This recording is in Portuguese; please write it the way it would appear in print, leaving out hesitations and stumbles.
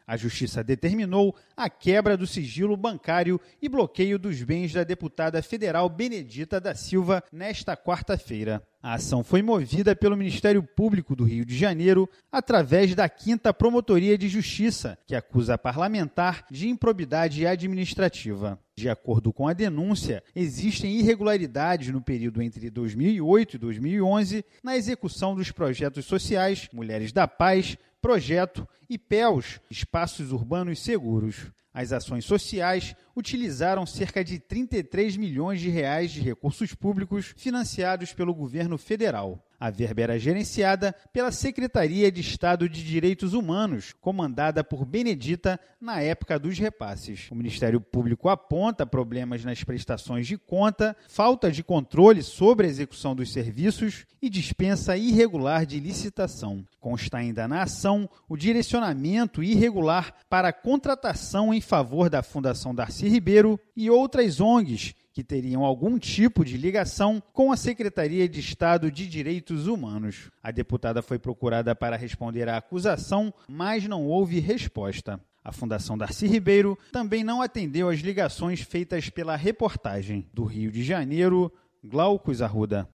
A Justiça determinou a quebra do sigilo bancário e bloqueio dos bens da deputada federal Benedita da Silva nesta quarta-feira. A ação foi movida pelo Ministério Público do Rio de Janeiro através da 5ª Promotoria de Justiça, que acusa a parlamentar de improbidade administrativa. De acordo com a denúncia, existem irregularidades no período entre 2008 e 2011 na execução dos projetos sociais Mulheres da Paz, Projeto e PEUs, Espaços Urbanos Seguros. As ações sociais utilizaram cerca de 33 milhões de reais de recursos públicos financiados pelo governo federal. A verba era gerenciada pela Secretaria de Estado de Direitos Humanos, comandada por Benedita na época dos repasses. O Ministério Público aponta problemas nas prestações de conta, falta de controle sobre a execução dos serviços e dispensa irregular de licitação. Consta ainda na ação o direcionamento irregular para a contratação em favor da Fundação Darcy Ribeiro e outras ONGs que teriam algum tipo de ligação com a Secretaria de Estado de Direitos Humanos. A deputada foi procurada para responder à acusação, mas não houve resposta. A Fundação Darcy Ribeiro também não atendeu às ligações feitas pela reportagem. Do Rio de Janeiro, Glaucus Arruda.